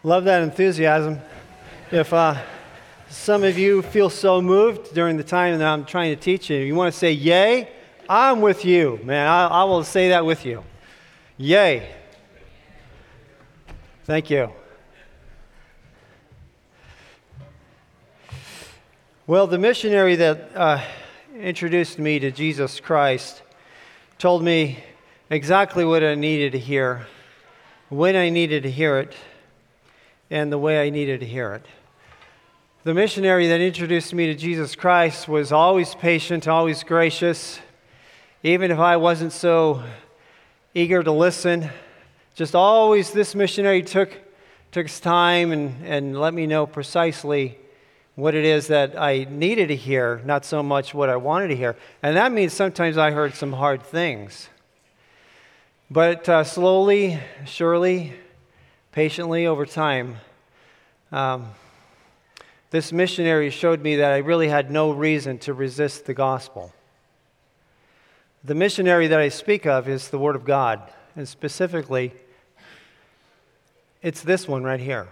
Love that enthusiasm. If some of you feel so moved during the time that I'm trying to teach you, you want to say yay, I'm with you, man. I will say that with you. Yay. Thank you. Well, the missionary that introduced me to Jesus Christ told me exactly what I needed to hear, when I needed to hear it, and the way I needed to hear it. The missionary that introduced me to Jesus Christ was always patient, always gracious, even if I wasn't so eager to listen. Just always, this missionary took his time and let me know precisely what it is that I needed to hear, not so much what I wanted to hear. And that means sometimes I heard some hard things. But slowly, surely, patiently over time, this missionary showed me that I really had no reason to resist the gospel. The missionary that I speak of is the Word of God, and specifically, it's this one right here.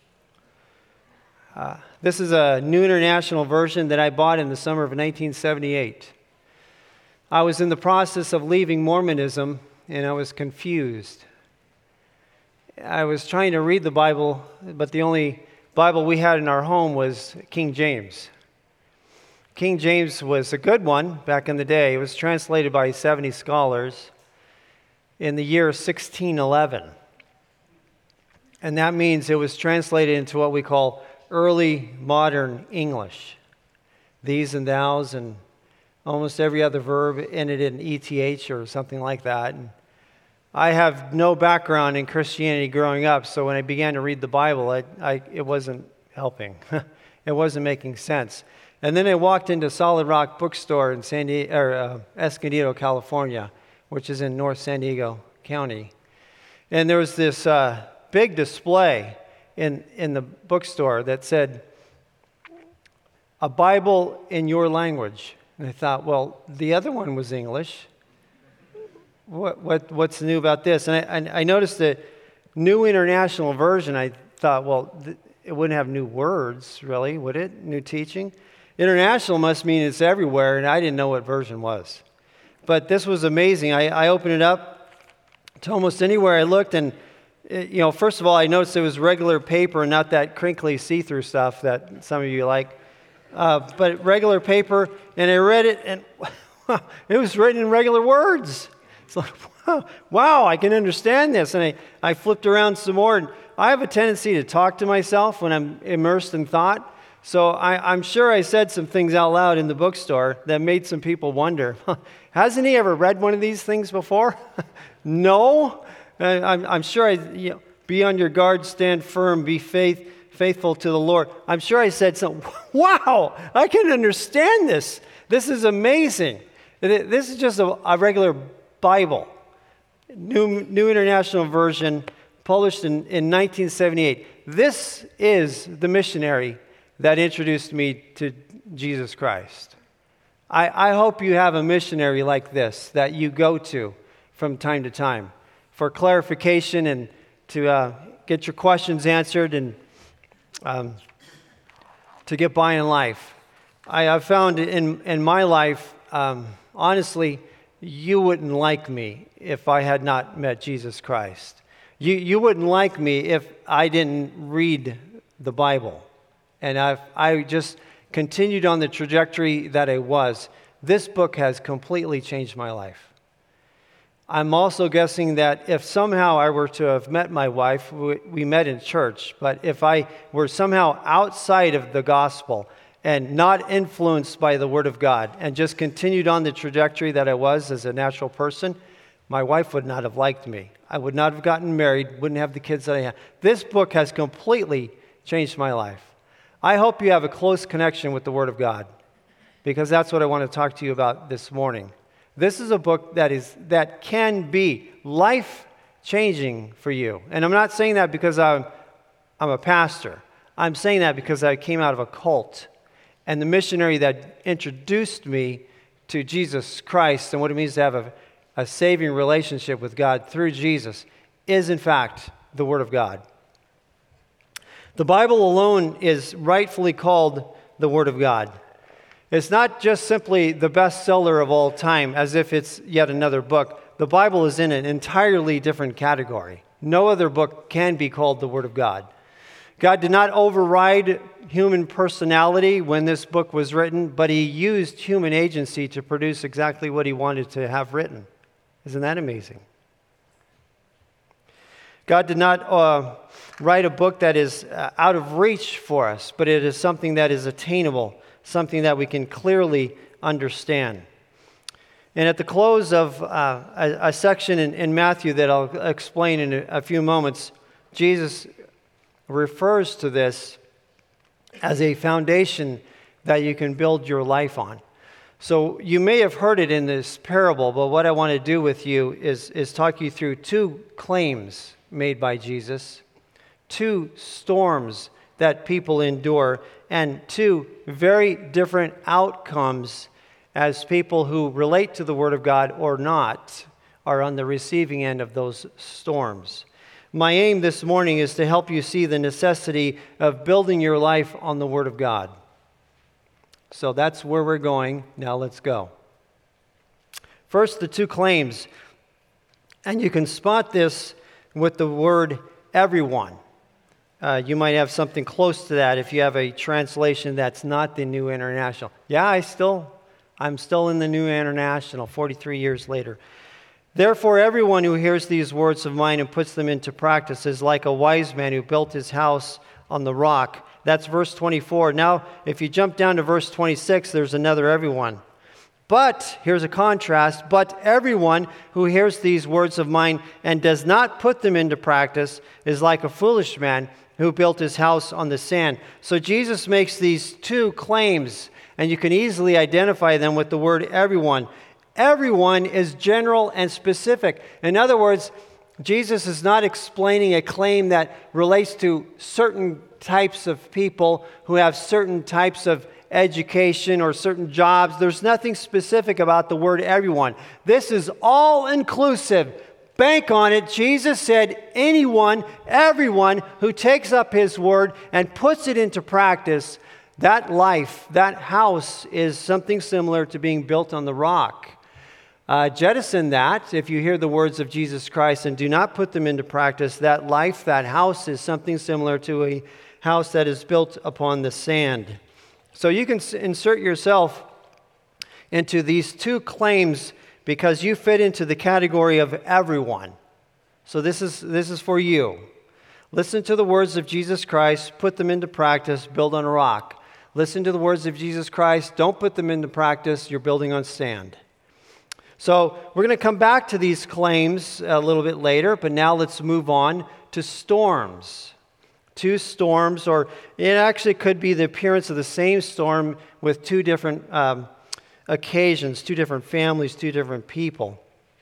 This is a New International Version that I bought in the summer of 1978. I was in the process of leaving Mormonism, and I was confused. I was trying to read the Bible, but the only Bible we had in our home was King James. King James was a good one back in the day. It was translated by 70 scholars in the year 1611. And that means it was translated into what we call early modern English. These and thous and almost every other verb ended in ETH or something like that. And I have no background in Christianity growing up, so when I began to read the Bible, it wasn't helping. It wasn't making sense. And then I walked into Solid Rock Bookstore in Escondido, California, which is in North San Diego County. And there was this big display in the bookstore that said, "A Bible in your language." And I thought, well, the other one was English. What's new about this? And I noticed the New International Version. I thought, well, it wouldn't have new words, really, would it? New teaching? International must mean it's everywhere, and I didn't know what version was. But this was amazing. I opened it up to almost anywhere I looked, and first of all, I noticed it was regular paper and not that crinkly see-through stuff that some of you like. But regular paper, and I read it, and it was written in regular words. It's like, wow, I can understand this. And I flipped around some more, and I have a tendency to talk to myself when I'm immersed in thought. So I'm sure I said some things out loud in the bookstore that made some people wonder, hasn't he ever read one of these things before? No. I'm sure be on your guard, stand firm, be faithful to the Lord. I'm sure I said something, wow, I can understand this. This is amazing. This is just a regular Bible, New International Version, published in 1978. This is the missionary that introduced me to Jesus Christ. I hope you have a missionary like this that you go to from time to time for clarification and to get your questions answered and to get by in life. I've found in my life, honestly, you wouldn't like me if I had not met Jesus Christ. You wouldn't like me if I didn't read the Bible. And I just continued on the trajectory that I was. This book has completely changed my life. I'm also guessing that if somehow I were to have met my wife, we met in church, but if I were somehow outside of the gospel and not influenced by the Word of God and just continued on the trajectory that I was as a natural person, my wife would not have liked me. I would not have gotten married, wouldn't have the kids that I have. This book has completely changed my life. I hope you have a close connection with the Word of God, because that's what I want to talk to you about this morning. This is a book that can be life-changing for you. And I'm not saying that because I'm a pastor. I'm saying that because I came out of a cult. And the missionary that introduced me to Jesus Christ and what it means to have a saving relationship with God through Jesus is, in fact, the Word of God. The Bible alone is rightfully called the Word of God. It's not just simply the bestseller of all time, as if it's yet another book. The Bible is in an entirely different category. No other book can be called the Word of God. God did not override human personality when this book was written, but He used human agency to produce exactly what He wanted to have written. Isn't that amazing? God did not write a book that is out of reach for us, but it is something that is attainable, something that we can clearly understand. And at the close of a section in Matthew that I'll explain in a few moments, Jesus refers to this as a foundation that you can build your life on. So you may have heard it in this parable, but what I want to do with you is talk you through two claims made by Jesus, two storms that people endure, and two very different outcomes as people who relate to the Word of God or not are on the receiving end of those storms. My aim this morning is to help you see the necessity of building your life on the Word of God. So that's where we're going. Now let's go. First, the two claims. And you can spot this with the word everyone. You might have something close to that if you have a translation that's not the New International. Yeah, I'm still in the New International 43 years later. Therefore, everyone who hears these words of mine and puts them into practice is like a wise man who built his house on the rock. That's verse 24. Now, if you jump down to verse 26, there's another everyone. But, here's a contrast, but everyone who hears these words of mine and does not put them into practice is like a foolish man who built his house on the sand. So Jesus makes these two claims, and you can easily identify them with the word everyone. Everyone is general and specific. In other words, Jesus is not explaining a claim that relates to certain types of people who have certain types of education or certain jobs. There's nothing specific about the word everyone. This is all inclusive. Bank on it. Jesus said anyone, everyone who takes up His word and puts it into practice, that life, that house is something similar to being built on the rock. Jettison that if you hear the words of Jesus Christ and do not put them into practice. That life, that house is something similar to a house that is built upon the sand. So you can insert yourself into these two claims because you fit into the category of everyone. So this is for you. Listen to the words of Jesus Christ, put them into practice, build on a rock. Listen to the words of Jesus Christ, don't put them into practice, you're building on sand. So we're going to come back to these claims a little bit later, but now let's move on to storms. Two storms, or it actually could be the appearance of the same storm with two different occasions, two different families, two different people.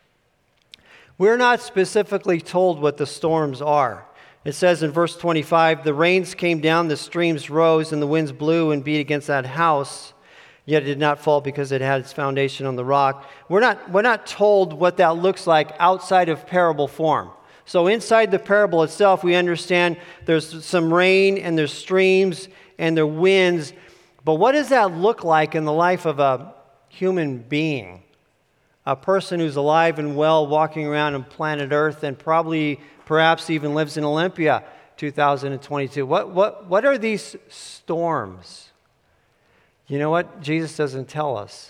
We're not specifically told what the storms are. It says in verse 25, the rains came down, the streams rose, and the winds blew and beat against that house, yet it did not fall because it had its foundation on the rock. We're not told what that looks like outside of parable form. So inside the parable itself, we understand there's some rain and there's streams and there are winds. But what does that look like in the life of a human being? A person who's alive and well, walking around on planet Earth and perhaps even lives in Olympia 2022. What are these storms? You know what? Jesus doesn't tell us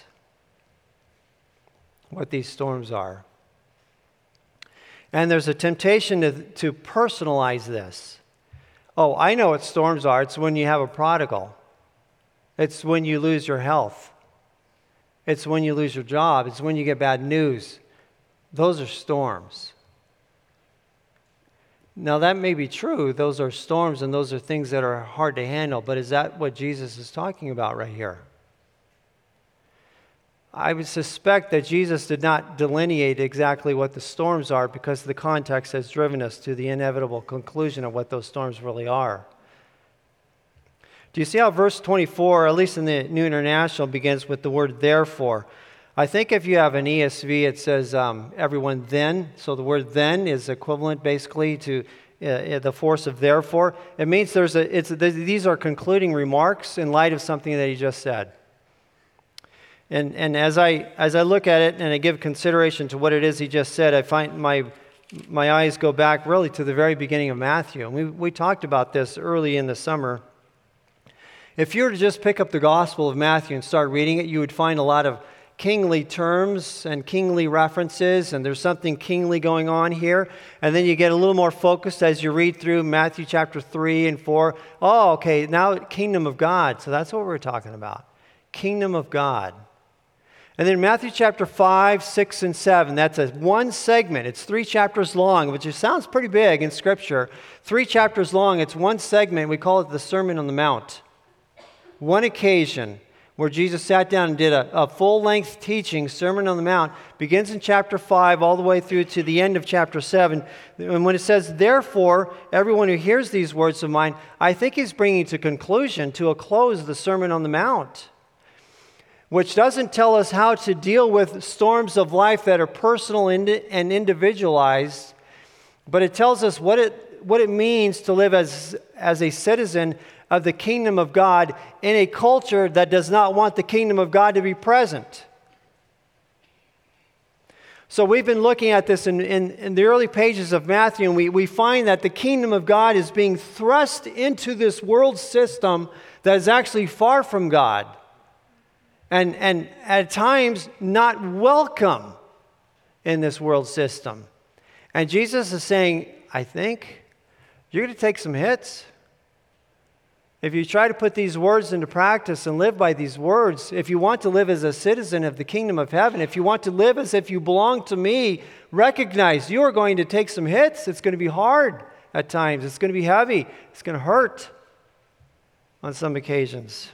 what these storms are. And there's a temptation to personalize this. Oh, I know what storms are. It's when you have a prodigal. It's when you lose your health. It's when you lose your job. It's when you get bad news. Those are storms. Now, that may be true. Those are storms and those are things that are hard to handle. But is that what Jesus is talking about right here? I would suspect that Jesus did not delineate exactly what the storms are because the context has driven us to the inevitable conclusion of what those storms really are. Do you see how verse 24, at least in the New International, begins with the word therefore? I think if you have an ESV, it says everyone then. So the word then is equivalent basically to the force of therefore. It means these are concluding remarks in light of something that he just said. And as I look at it and I give consideration to what it is he just said, I find my eyes go back really to the very beginning of Matthew. And we talked about this early in the summer. If you were to just pick up the Gospel of Matthew and start reading it, you would find a lot of kingly terms and kingly references, and there's something kingly going on here. And then you get a little more focused as you read through Matthew chapter 3 and 4. Oh, okay, now kingdom of God. So that's what we're talking about. Kingdom of God. And then Matthew chapter 5, 6, and 7, that's one segment. It's 3 chapters long, which sounds pretty big in Scripture. 3 chapters long, it's one segment. We call it the Sermon on the Mount. One occasion where Jesus sat down and did a full-length teaching, Sermon on the Mount, begins in chapter 5 all the way through to the end of chapter 7. And when it says, therefore, everyone who hears these words of mine, I think he's bringing to conclusion, to a close, the Sermon on the Mount, which doesn't tell us how to deal with storms of life that are personal and individualized, but it tells us what it means to live as a citizen of the kingdom of God in a culture that does not want the kingdom of God to be present. So we've been looking at this in the early pages of Matthew, and we find that the kingdom of God is being thrust into this world system that is actually far from God, and at times not welcome in this world system. And Jesus is saying, I think you're going to take some hits. If you try to put these words into practice and live by these words, if you want to live as a citizen of the kingdom of heaven, if you want to live as if you belong to me, recognize you are going to take some hits. It's going to be hard at times. It's going to be heavy. It's going to hurt on some occasions.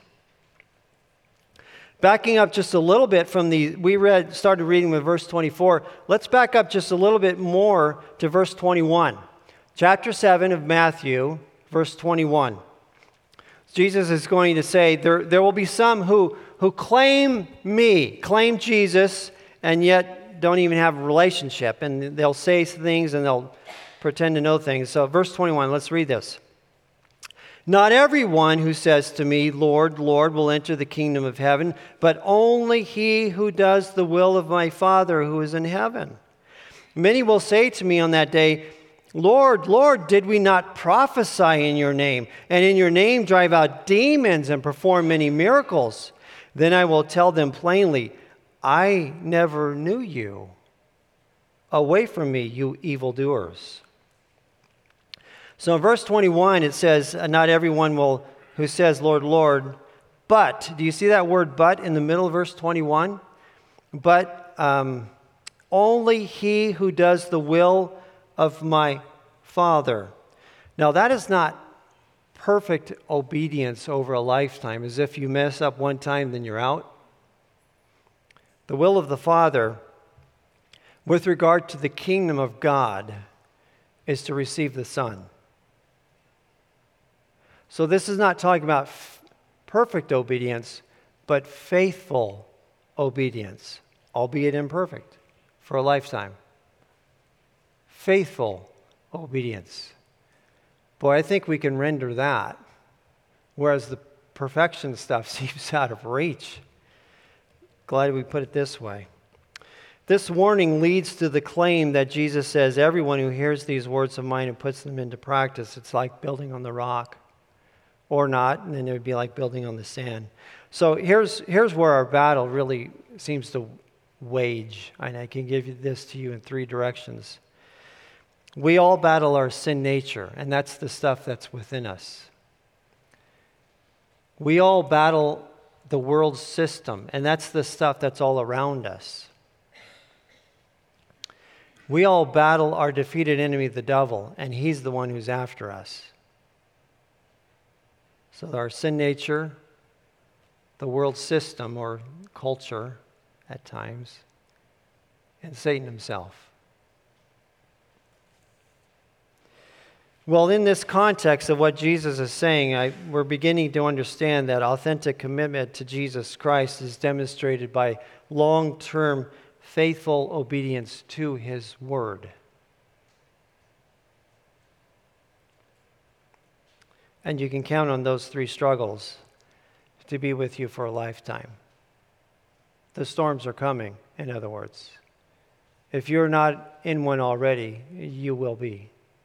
Backing up just a little bit from started reading with verse 24. Let's back up just a little bit more to verse 21. Chapter 7 of Matthew, verse 21. Jesus is going to say, there will be some who claim me, claim Jesus, and yet don't even have a relationship. And they'll say things and they'll pretend to know things. So verse 21, let's read this. Not everyone who says to me, Lord, Lord, will enter the kingdom of heaven, but only he who does the will of my Father who is in heaven. Many will say to me on that day, Lord, Lord, did we not prophesy in your name, and in your name drive out demons and perform many miracles? Then I will tell them plainly, I never knew you. Away from me, you evildoers. So in verse 21, it says, not everyone who says, Lord, Lord, but, do you see that word but in the middle of verse 21? But only he who does the will of my Father. Now that is not perfect obedience over a lifetime, as if you mess up one time, then you're out. The will of the Father, with regard to the kingdom of God, is to receive the Son. So this is not talking about perfect obedience, but faithful obedience, albeit imperfect, for a lifetime. Faithful obedience. Boy, I think we can render that, whereas the perfection stuff seems out of reach. Glad we put it this way. This warning leads to the claim that Jesus says, everyone who hears these words of mine and puts them into practice, it's like building on the rock. Or not, and then it would be like building on the sand. So here's where our battle really seems to wage. And I can give this to you in 3 directions. We all battle our sin nature, and that's the stuff that's within us. We all battle the world system, and that's the stuff that's all around us. We all battle our defeated enemy, the devil, and he's the one who's after us. So our sin nature, the world system or culture at times, and Satan himself. Well, in this context of what Jesus is saying, we're beginning to understand that authentic commitment to Jesus Christ is demonstrated by long-term faithful obedience to His Word. And you can count on those 3 struggles to be with you for a lifetime. The storms are coming, in other words. If you're not in one already, you will be.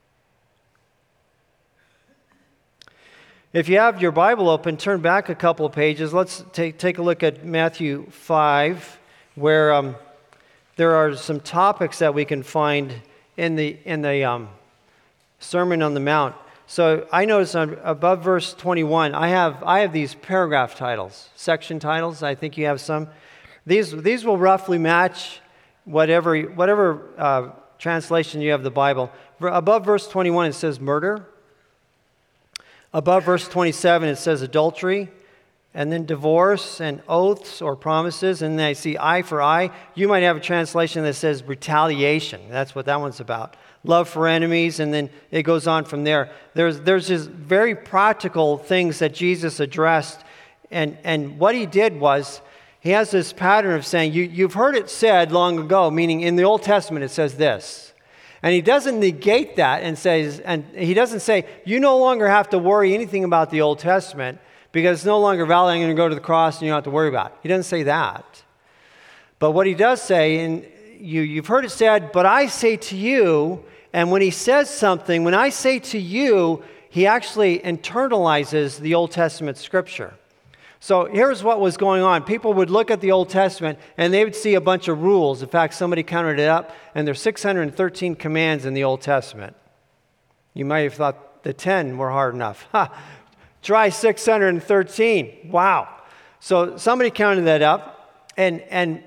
If you have your Bible open, turn back a couple of pages. Let's take a look at Matthew 5, where there are some topics that we can find in the Sermon on the Mount. So I notice above verse 21, I have these paragraph titles, section titles. I think you have some. These will roughly match whatever translation you have of the Bible. Above verse 21, it says murder. Above verse 27, it says adultery. And then divorce and oaths or promises. And then I see eye for eye. You might have a translation that says retaliation. That's what that one's about. Love for enemies. And then it goes on from there. There's just very practical things that Jesus addressed. And what he did was, he has this pattern of saying, you've heard it said long ago, meaning in the Old Testament it says this. And he doesn't negate that and he doesn't say, you no longer have to worry anything about the Old Testament because it's no longer valid. I'm going to go to the cross and you don't have to worry about it. He doesn't say that. But what he does say, and you've heard it said, but I say to you, and when he says something, when I say to you, he actually internalizes the Old Testament scripture. So here's what was going on. People would look at the Old Testament and they would see a bunch of rules. In fact, somebody counted it up, and there's 613 commands in the Old Testament. You might have thought the 10 were hard enough. Try 613. Wow. So somebody counted that up, and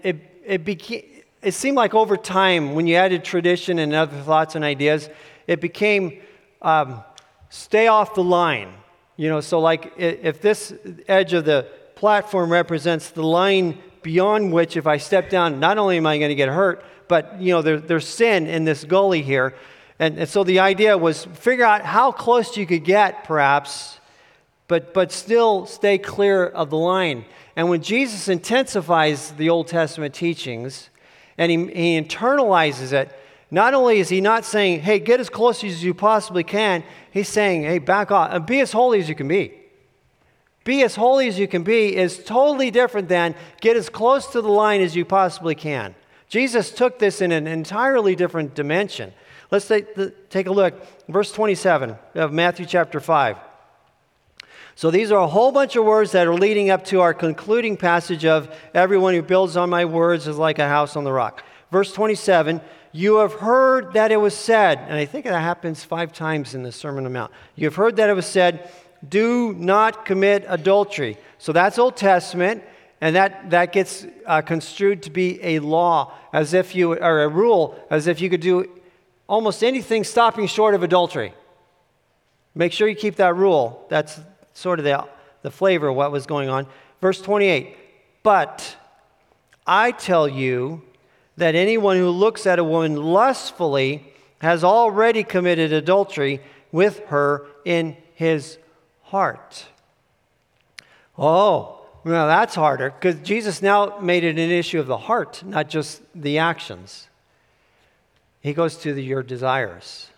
it seemed like over time, when you added tradition and other thoughts and ideas, it became stay off the line. So like if this edge of the platform represents the line beyond which if I step down, not only am I going to get hurt, but there's sin in this gully here. And so the idea was figure out how close you could get, perhaps, but still stay clear of the line. And when Jesus intensifies the Old Testament teachings and he internalizes it, not only is he not saying, hey, get as close as you possibly can, he's saying, hey, back off and be as holy as you can be. Be as holy as you can be is totally different than get as close to the line as you possibly can. Jesus took this in an entirely different dimension. Let's take a look. Verse 27 of Matthew chapter 5. So these are a whole bunch of words that are leading up to our concluding passage of everyone who builds on my words is like a house on the rock. Verse 27, you have heard that it was said, and I think that happens 5 times in the Sermon on the Mount. You have heard that it was said, do not commit adultery. So that's Old Testament, and that gets construed to be a law, as if you, or a rule, as if you could do almost anything stopping short of adultery. Make sure you keep that rule. That's sort of the flavor of what was going on. Verse 28, but I tell you that anyone who looks at a woman lustfully has already committed adultery with her in his heart. Oh, well, that's harder, because Jesus now made it an issue of the heart, not just the actions. He goes to your desires.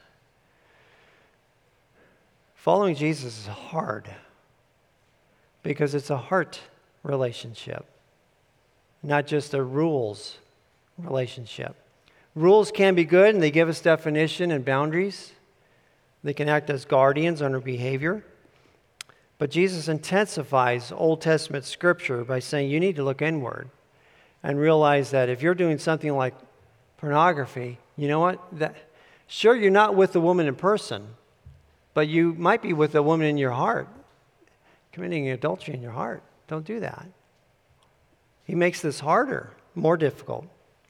Following Jesus is hard because it's a heart relationship, not just a rules relationship. Rules can be good, and they give us definition and boundaries. They can act as guardians on our behavior. But Jesus intensifies Old Testament scripture by saying you need to look inward and realize that if you're doing something like pornography, you know what? Sure, you're not with the woman in person, but you might be with a woman in your heart, committing adultery in your heart. Don't do that. He makes this harder, more difficult.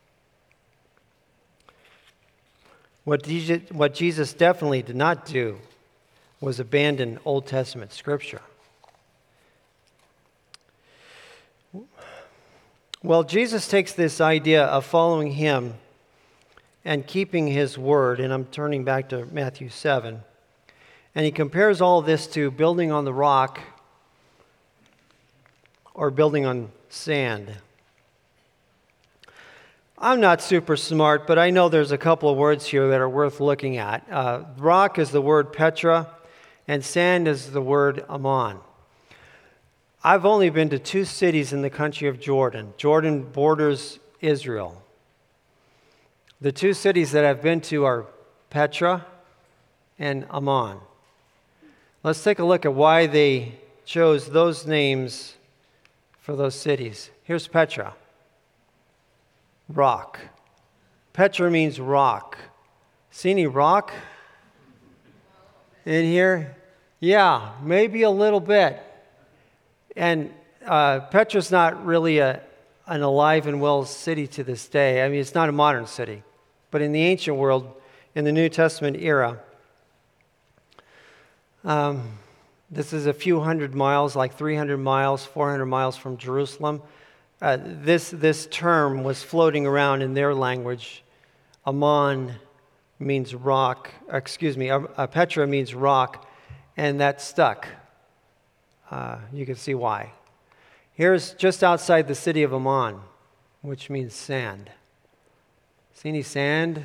What Jesus definitely did not do was abandon Old Testament scripture. Well, Jesus takes this idea of following him and keeping his word, and I'm turning back to Matthew 7, and he compares all of this to building on the rock or building on sand. I'm not super smart, but I know there's a couple of words here that are worth looking at. Rock is the word Petra, and sand is the word Ammon. I've only been to 2 cities in the country of Jordan. Jordan borders Israel. The 2 cities that I've been to are Petra and Ammon. Let's take a look at why they chose those names for those cities. Here's Petra. Rock. Petra means rock. See any rock in here? Yeah, maybe a little bit. And Petra's not really an alive and well city to this day. I mean, it's not a modern city. But in the ancient world, in the New Testament era, this is a few hundred miles, like 300 miles, 400 miles from Jerusalem. This term was floating around in their language. Ammon means rock. Petra means rock, and that stuck. You can see why. Here's just outside the city of Ammon, which means sand. See any sand?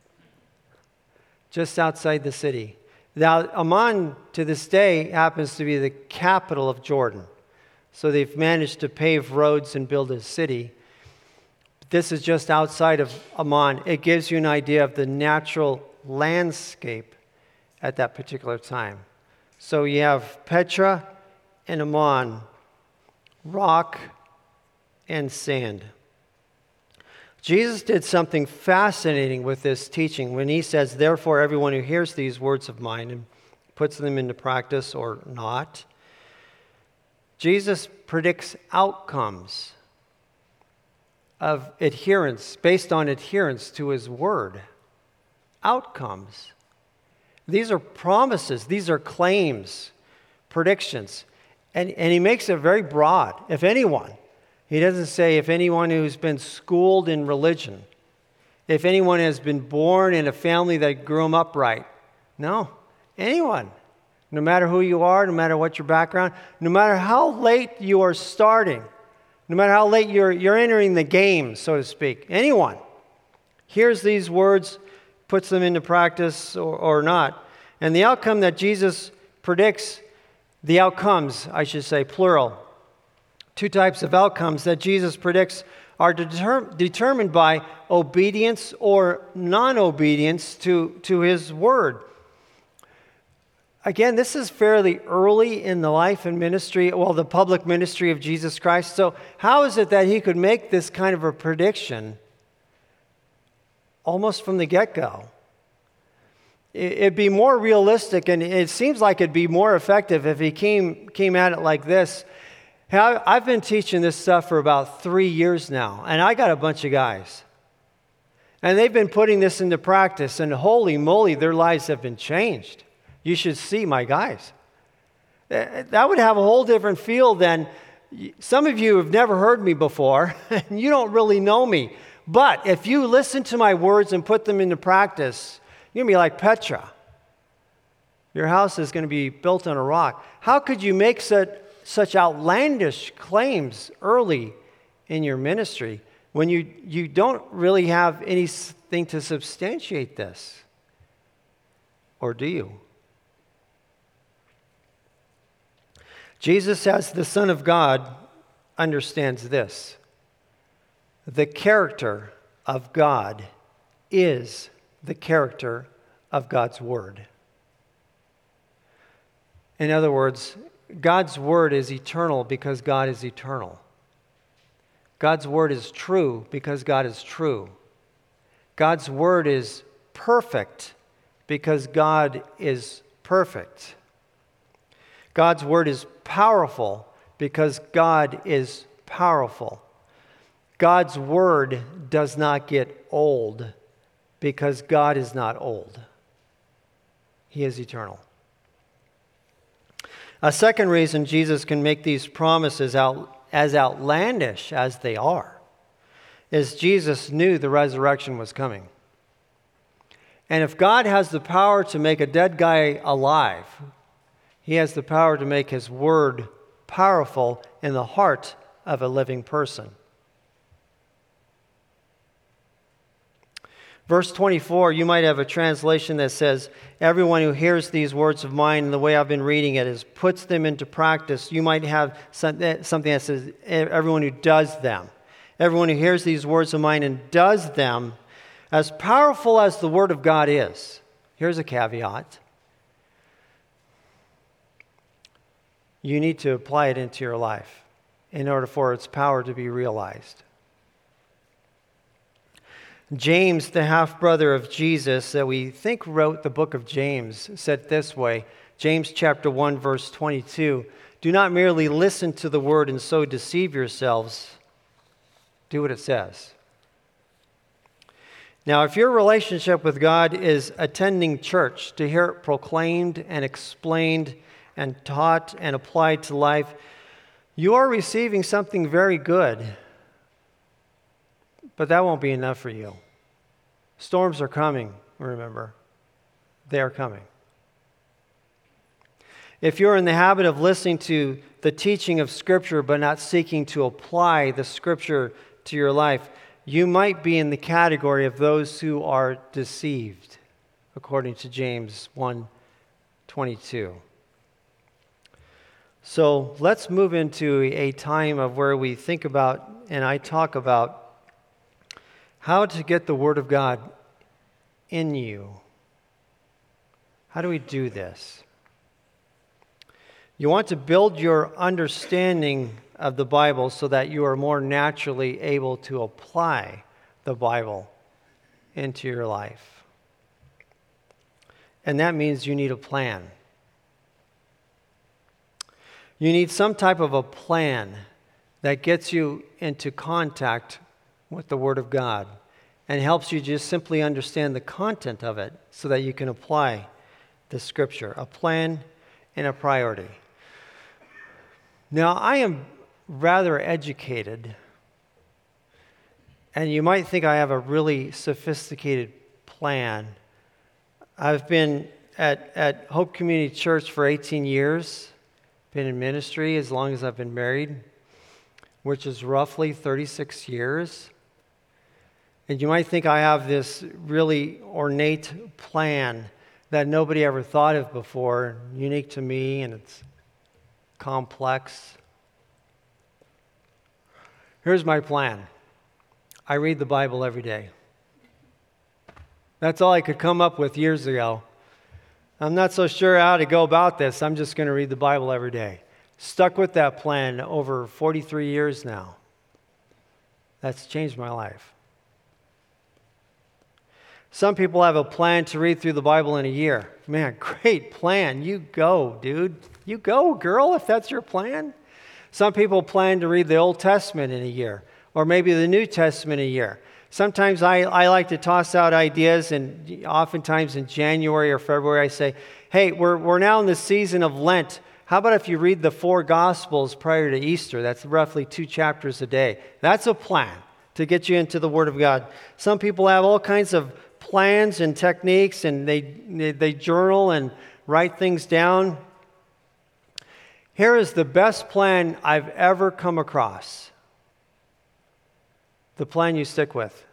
Just outside the city. Now, Ammon to this day happens to be the capital of Jordan. So they've managed to pave roads and build a city. This is just outside of Ammon. It gives you an idea of the natural landscape at that particular time. So you have Petra and Ammon, rock and sand. Jesus did something fascinating with this teaching when he says, therefore, everyone who hears these words of mine and puts them into practice or not, Jesus predicts outcomes of adherence, based on adherence to his word. Outcomes. These are promises. These are claims, predictions. And he makes it very broad. If anyone. He doesn't say if anyone who's been schooled in religion. If anyone has been born in a family that grew them up right. No. Anyone. No matter who you are, no matter what your background, no matter how late you are starting, no matter how late you're entering the game, so to speak, anyone hears these words, puts them into practice or not. And the outcome that Jesus predicts, the outcomes, I should say, plural, 2 types of outcomes that Jesus predicts are determined by obedience or non-obedience to his word. Again, this is fairly early in the life and ministry, the public ministry of Jesus Christ. So how is it that he could make this kind of a prediction almost from the get-go? It'd be more realistic, and it seems like it'd be more effective if he came at it like this. I've been teaching this stuff for about 3 years now, and I got a bunch of guys. And they've been putting this into practice, and holy moly, their lives have been changed. You should see my guys. That would have a whole different feel than some of you have never heard me before, and you don't really know me. But if you listen to my words and put them into practice, you're going to be like Petra. Your house is going to be built on a rock. How could you make such outlandish claims early in your ministry when you don't really have anything to substantiate this? Or do you? Jesus, as the Son of God, understands this. The character of God is the character of God's Word. In other words, God's Word is eternal because God is eternal. God's Word is true because God is true. God's Word is perfect because God is perfect. God's Word is powerful because God is powerful. God's Word does not get old because God is not old. He is eternal. A second reason Jesus can make these promises as outlandish as they are is Jesus knew the resurrection was coming. And if God has the power to make a dead guy alive, he has the power to make his word powerful in the heart of a living person. Verse 24, you might have a translation that says, everyone who hears these words of mine, and the way I've been reading it is puts them into practice. You might have something that says, everyone who does them. Everyone who hears these words of mine and does them, as powerful as the Word of God is. Here's a caveat. You need to apply it into your life in order for its power to be realized. James, the half-brother of Jesus, that we think wrote the book of James, said this way, James chapter 1, verse 22, do not merely listen to the word and so deceive yourselves. Do what it says. Now, if your relationship with God is attending church to hear it proclaimed and explained and taught and applied to life, you are receiving something very good. But that won't be enough for you. Storms are coming, remember. They are coming. If you're in the habit of listening to the teaching of Scripture but not seeking to apply the Scripture to your life, you might be in the category of those who are deceived, according to James 1:22. So let's move into a time of where we think about, and I talk about, how to get the Word of God in you. How do we do this? You want to build your understanding of the Bible so that you are more naturally able to apply the Bible into your life. And that means you need a plan. You need some type of a plan that gets you into contact with the Word of God and helps you just simply understand the content of it so that you can apply the Scripture, a plan and a priority. Now, I am rather educated, and you might think I have a really sophisticated plan. I've been at Hope Community Church for 18 years, been in ministry as long as I've been married, which is roughly 36 years. And you might think I have this really ornate plan that nobody ever thought of before, unique to me, and it's complex. Here's my plan. I read the Bible every day. That's all I could come up with years ago. I'm not so sure how to go about this. I'm just going to read the Bible every day. Stuck with that plan over 43 years now. That's changed my life. Some people have a plan to read through the Bible in a year. Man, great plan. You go, dude. You go, girl, if that's your plan. Some people plan to read the Old Testament in a year, or maybe the New Testament in a year. Sometimes I like to toss out ideas, and oftentimes in January or February I say, hey, we're now in the season of Lent. How about if you read the 4 Gospels prior to Easter? That's roughly 2 chapters a day. That's a plan to get you into the Word of God. Some people have all kinds of plans and techniques, and they journal and write things down. Here is the best plan I've ever come across. The plan you stick with.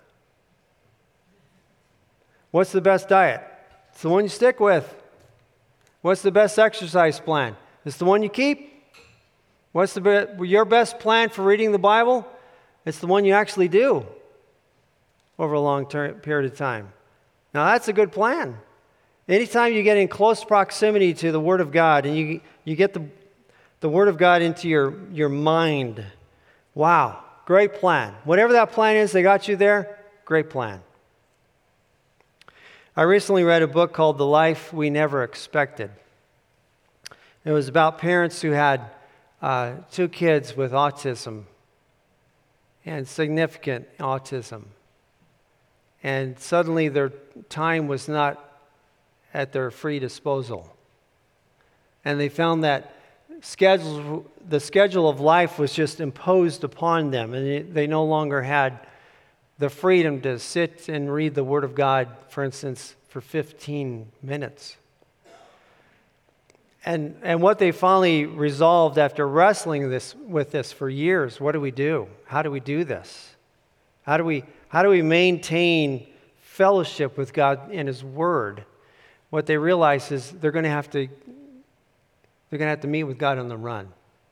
What's the best diet? It's the one you stick with. What's the best exercise plan? It's the one you keep. What's your best plan for reading the Bible? It's the one you actually do over a long period of time. Now that's a good plan. Anytime you get in close proximity to the Word of God and you get the Word of God into your mind, wow, great plan. Whatever that plan is that got you there, great plan. I recently read a book called The Life We Never Expected. It was about parents who had 2 kids with autism and significant autism. And suddenly their time was not at their free disposal. And they found that the schedule of life was just imposed upon them, and they no longer had the freedom to sit and read the Word of God, for instance, for 15 minutes. And what they finally resolved after wrestling with this for years, what do we do? How do we do this? How do we maintain fellowship with God and His Word, what they realize is they're going to have to meet with God on the run.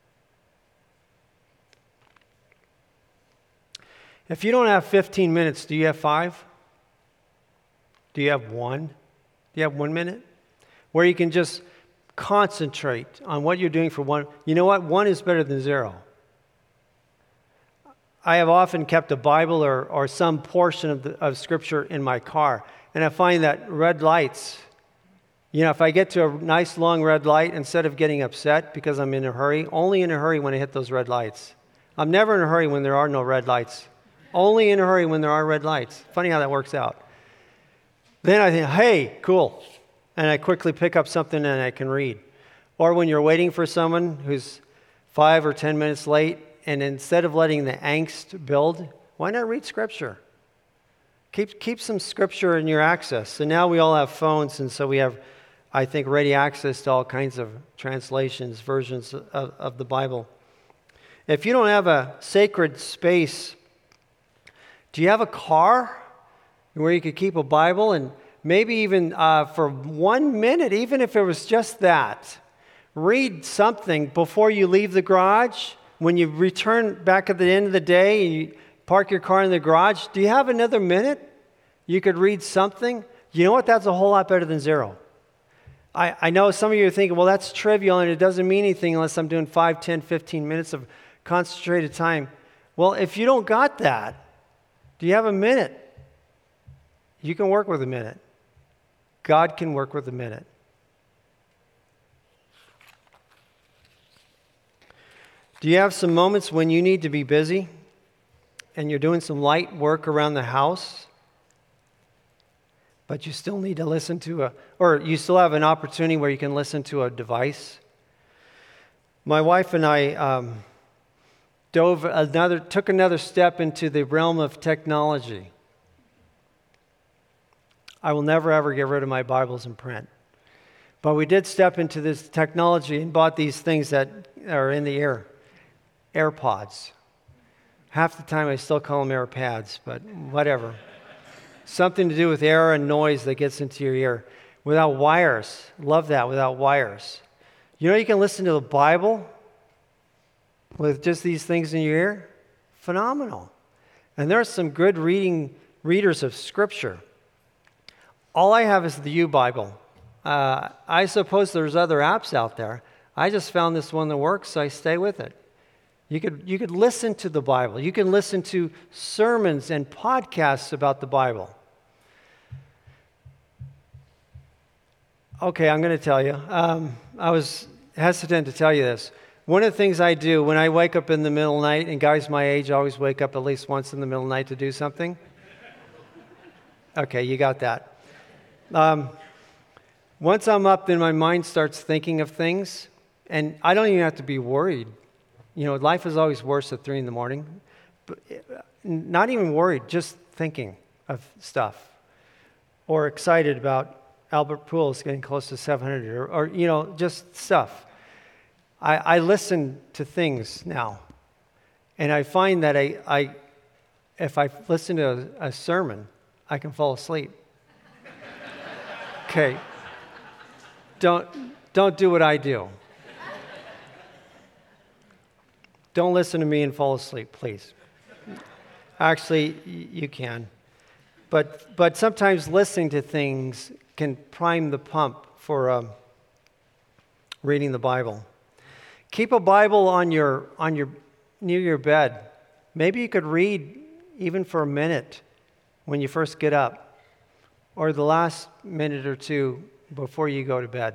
If you don't have 15 minutes, do you have 5? Do you have 1? Do you have 1 minute? Where you can just concentrate on what you're doing for one. You know what? 1 is better than 0. I have often kept a Bible or some portion of Scripture in my car, and I find that red lights, if I get to a nice long red light, instead of getting upset because I'm in a hurry, only in a hurry when I hit those red lights. I'm never in a hurry when there are no red lights. Only in a hurry when there are red lights. Funny how that works out. Then I think, hey, cool. And I quickly pick up something and I can read. Or when you're waiting for someone who's 5 or 10 minutes late, and instead of letting the angst build, why not read Scripture? Keep some Scripture in your access. And now we all have phones, and so we have, I think, ready access to all kinds of translations, versions of the Bible. If you don't have a sacred space, do you have a car where you could keep a Bible and maybe even for 1 minute, even if it was just that, read something before you leave the garage? When you return back at the end of the day and you park your car in the garage, do you have another minute? You could read something. You know what? That's a whole lot better than 0. I know some of you are thinking, well, that's trivial and it doesn't mean anything unless I'm doing 5, 10, 15 minutes of concentrated time. Well, if you don't got that, do you have a minute? You can work with a minute. God can work with a minute. Do you have some moments when you need to be busy and you're doing some light work around the house, but you still need to listen to or you still have an opportunity where you can listen to a device? My wife and I took another step into the realm of technology. I will never ever get rid of my Bibles in print. But we did step into this technology and bought these things that are in the ear. AirPods. Half the time I still call them AirPads, but whatever. Something to do with air and noise that gets into your ear. Without wires. Love that, without wires. You can listen to the Bible with just these things in your ear? Phenomenal. And there are some good readers of Scripture. All I have is the U Bible. I suppose there's other apps out there. I just found this one that works, so I stay with it. You could listen to the Bible. You can listen to sermons and podcasts about the Bible. Okay, I'm going to tell you. I was hesitant to tell you this. One of the things I do when I wake up in the middle of the night, and guys my age always wake up at least once in the middle of the night to do something. Okay, you got that. Once I'm up, then my mind starts thinking of things, and I don't even have to be worried. Life is always worse at 3 a.m. But not even worried, just thinking of stuff. Or excited about Albert Pujols getting close to 700, or just stuff. I listen to things now, and I find that if I listen to a sermon, I can fall asleep. Okay, don't do what I do. Don't listen to me and fall asleep, please. Actually, you can. But sometimes listening to things can prime the pump for reading the Bible. Keep a Bible on your near your bed. Maybe you could read even for a minute when you first get up, or the last minute or two before you go to bed.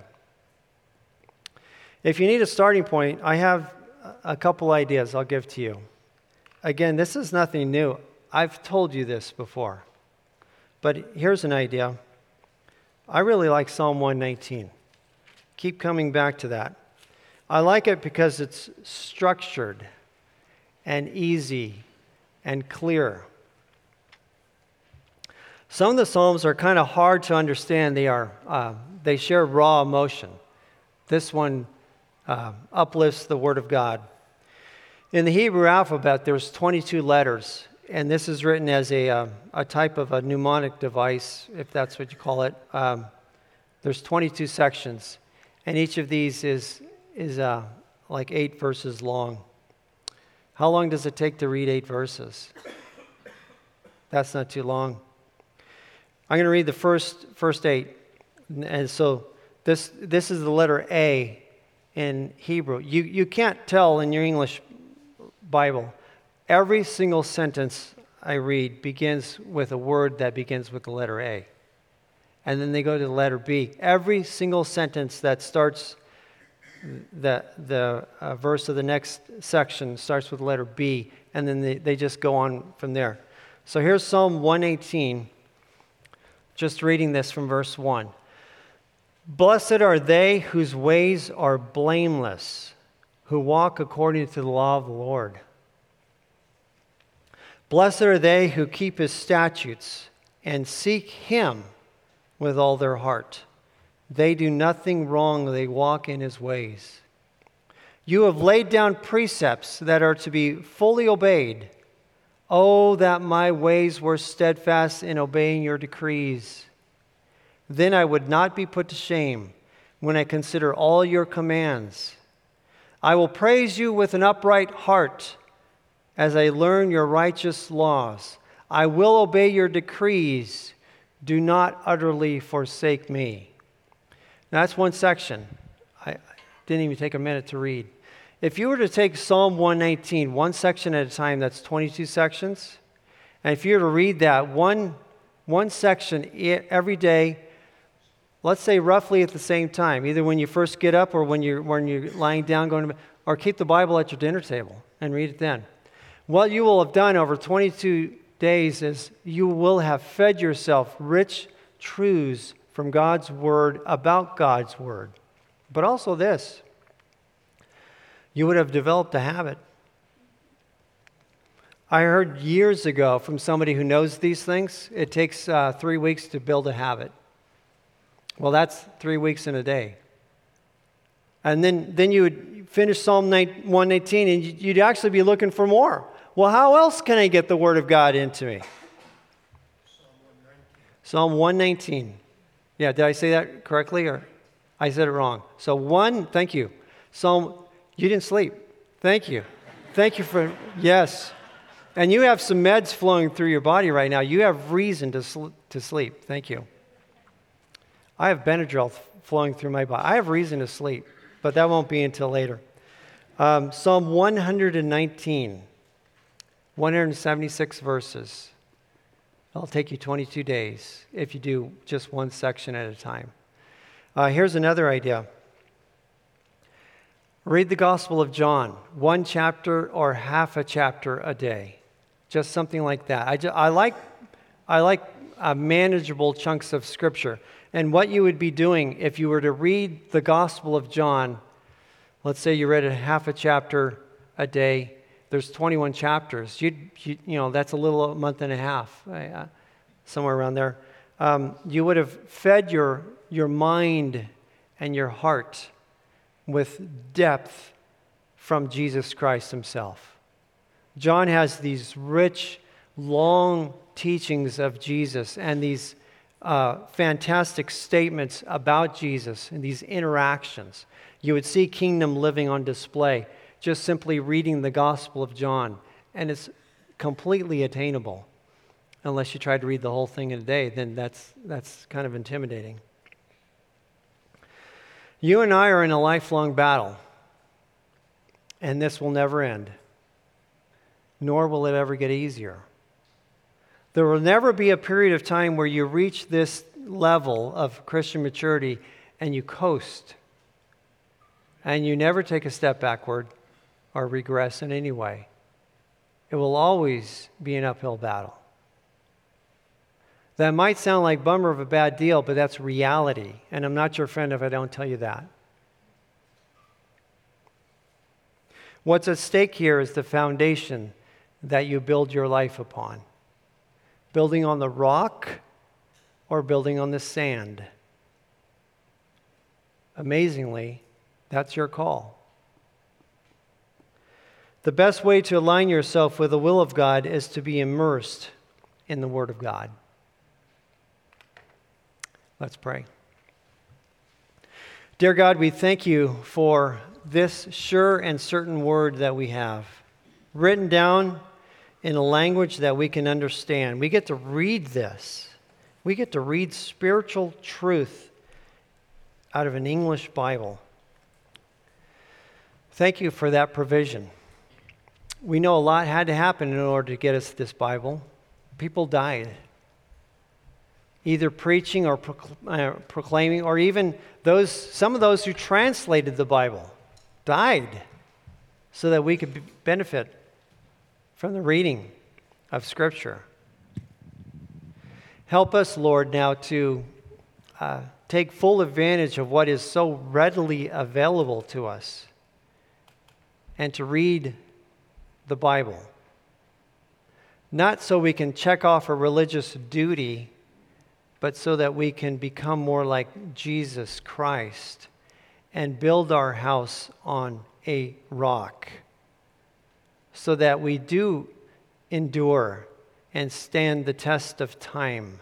If you need a starting point, I have a couple ideas I'll give to you. Again, this is nothing new. I've told you this before. But here's an idea. I really like Psalm 119. Keep coming back to that. I like it because it's structured and easy and clear. Some of the Psalms are kind of hard to understand. They share raw emotion. This one uplifts the Word of God. In the Hebrew alphabet, there's 22 letters. and this is written as a type of a mnemonic device, if that's what you call it. There's 22 sections, and each of these is like 8 verses long. How long does it take to read 8 verses? That's not too long. I'm going to read the first 8, and so this is the letter A in Hebrew. You can't tell in your English Bible. Every single sentence I read begins with a word that begins with the letter A. And then they go to the letter B. Every single sentence that starts the verse of the next section starts with the letter B, and then they just go on from there. So here's Psalm 118, just reading this from verse 1. Blessed are they whose ways are blameless, who walk according to the law of the Lord. Blessed are they who keep his statutes and seek him with all their heart. They do nothing wrong, they walk in his ways. You have laid down precepts that are to be fully obeyed. Oh, that my ways were steadfast in obeying your decrees. Then I would not be put to shame when I consider all your commands. I will praise you with an upright heart as I learn your righteous laws. I will obey your decrees. Do not utterly forsake me. Now, that's one section. I didn't even take a minute to read. If you were to take Psalm 119, one section at a time, that's 22 sections. And if you were to read that one section every day, let's say roughly at the same time, either when you first get up or when you're lying down going to bed, or keep the Bible at your dinner table and read it then. What you will have done over 22 days is you will have fed yourself rich truths from God's Word about God's Word. But also this, you would have developed a habit. I heard years ago from somebody who knows these things, it takes 3 weeks to build a habit. Well, that's 3 weeks in a day. And then you would finish Psalm 118 and you'd actually be looking for more. Well, how else can I get the Word of God into me? Psalm 119. Yeah, did I say that correctly or I said it wrong? So thank you. You didn't sleep. Thank you. Thank you for, yes. And you have some meds flowing through your body right now. You have reason to sleep. Thank you. I have Benadryl flowing through my body. I have reason to sleep, but that won't be until later. Psalm 119, 176 verses. It'll take you 22 days if you do just one section at a time. Here's another idea. Read the Gospel of John, 1 chapter or half a chapter a day. Just something like that. I like manageable chunks of Scripture. And what you would be doing if you were to read the Gospel of John, let's say you read a half a chapter a day, there's 21 chapters. You know, that's a month and a half, somewhere around there. You would have fed your mind and your heart with depth from Jesus Christ himself. John has these rich, long teachings of Jesus and these fantastic statements about Jesus and these interactions. You would see kingdom living on display just simply reading the Gospel of John, and it's completely attainable. Unless you try to read the whole thing in a day, then that's kind of intimidating. You and I are in a lifelong battle, and this will never end, nor will it ever get easier. There will never be a period of time where you reach this level of Christian maturity and you coast, and you never take a step backward or regress in any way. It will always be an uphill battle. That might sound like bummer of a bad deal, but that's reality. And I'm not your friend if I don't tell you that. What's at stake here is the foundation that you build your life upon. Building on the rock or building on the sand. Amazingly, that's your call. The best way to align yourself with the will of God is to be immersed in the Word of God. Let's pray. Dear God, we thank you for this sure and certain word that we have, written down in a language that we can understand. We get to read this. We get to read spiritual truth out of an English Bible. Thank you for that provision. We know a lot had to happen in order to get us this Bible. People died, either preaching or proclaiming, or even some of those who translated the Bible died so that we could benefit from the reading of Scripture. Help us, Lord, now to take full advantage of what is so readily available to us and to read the Bible. Not so we can check off a religious duty, but so that we can become more like Jesus Christ and build our house on a rock, so that we do endure and stand the test of time.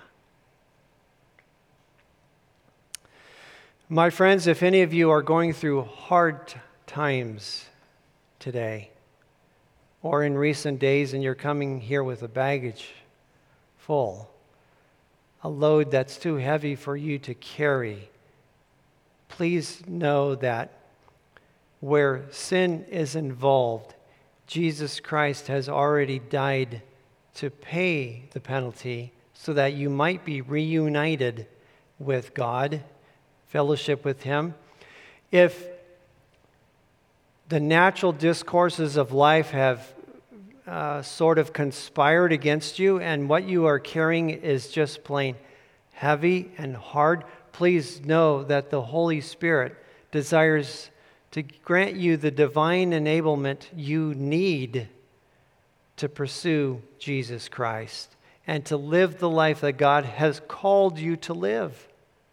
My friends, if any of you are going through hard times today, or in recent days, and you're coming here with a baggage full, a load that's too heavy for you to carry, please know that where sin is involved, Jesus Christ has already died to pay the penalty so that you might be reunited with God, fellowship with Him. If the natural discourses of life have sort of conspired against you, and what you are carrying is just plain heavy and hard, please know that the Holy Spirit desires to grant you the divine enablement you need to pursue Jesus Christ and to live the life that God has called you to live.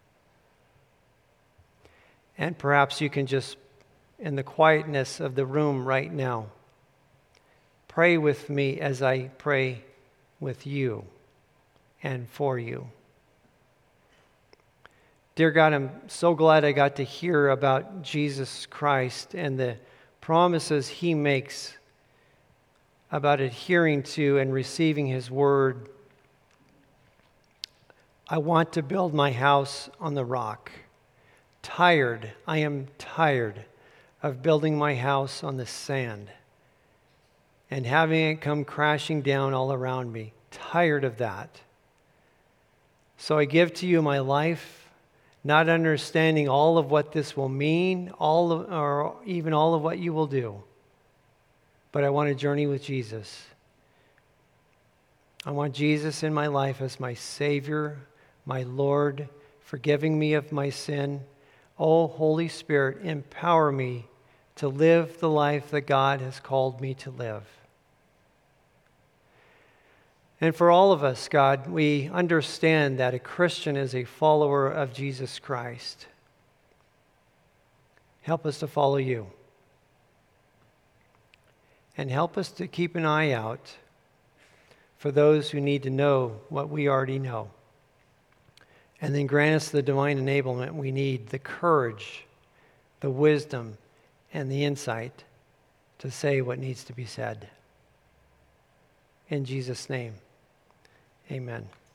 And perhaps you can just, in the quietness of the room right now, pray with me as I pray with you and for you. Dear God, I'm so glad I got to hear about Jesus Christ and the promises He makes about adhering to and receiving His word. I want to build my house on the rock. I am tired of building my house on the sand and having it come crashing down all around me. Tired of that. So I give to you my life, not understanding all of what this will mean, or even all of what you will do. But I want to journey with Jesus. I want Jesus in my life as my Savior, my Lord, forgiving me of my sin. Oh, Holy Spirit, empower me to live the life that God has called me to live. And for all of us, God, we understand that a Christian is a follower of Jesus Christ. Help us to follow you. And help us to keep an eye out for those who need to know what we already know. And then grant us the divine enablement we need, the courage, the wisdom, and the insight to say what needs to be said. In Jesus' name, amen.